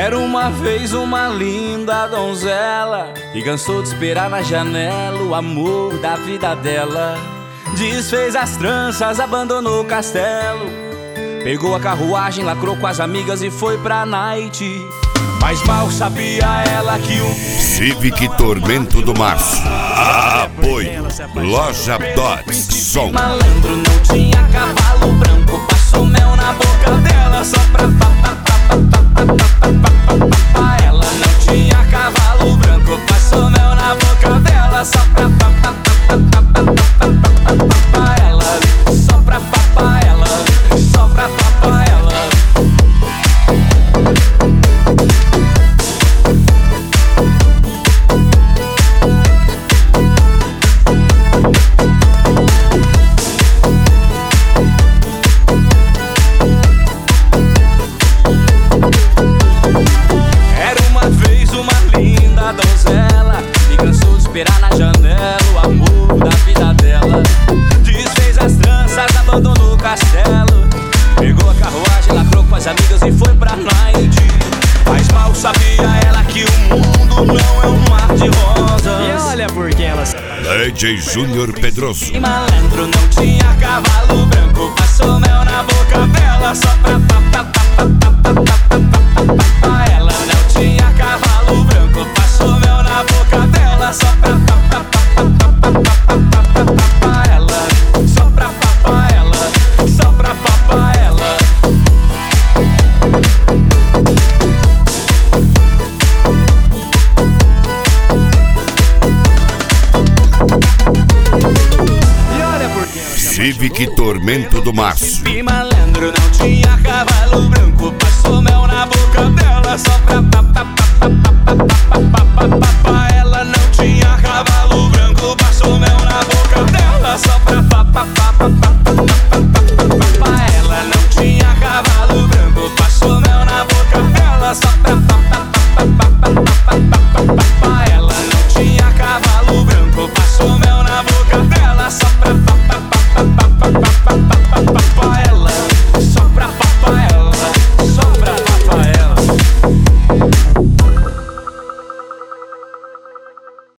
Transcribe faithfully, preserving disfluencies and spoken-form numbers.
Era uma vez uma linda donzela que cansou de esperar na janela o amor da vida dela. Desfez as tranças, abandonou o castelo, pegou a carruagem, lacrou com as amigas e foi pra night. Mas mal sabia ela que o Civic Tormento do Março. Apoio Loja Dots Som. Malandro não tinha cavalo branco, passou mel na boca dela só pra pa pa pa pa pa pa pa. Ela não tinha cavalo branco, passou mel na boca dela só pra pa pa pa pa pa pa. Ela só pra papar ela, só pra papar ela. Donzela e cansou de esperar na janela o amor da vida dela. Desfez as tranças, abandonou o castelo, pegou a carruagem, lacrou com as amigas e foi pra night. Mas mal sabia ela que o mundo não é um mar de rosas. E olha porque ela... D J Júnior Pedroso. E malandro não tinha cavalo branco, passou mel na boca dela só pra pa pa pa pa pa pa pa. Ela não tinha cavalo branco, passou mel na boca dela só pra pa pa pa pa pa pa. Ela só pra papar ela, só pra papar ela. Civic Tormento do Março. E malandro não tinha cavalo branco, passou mel na boca dela só pra papar.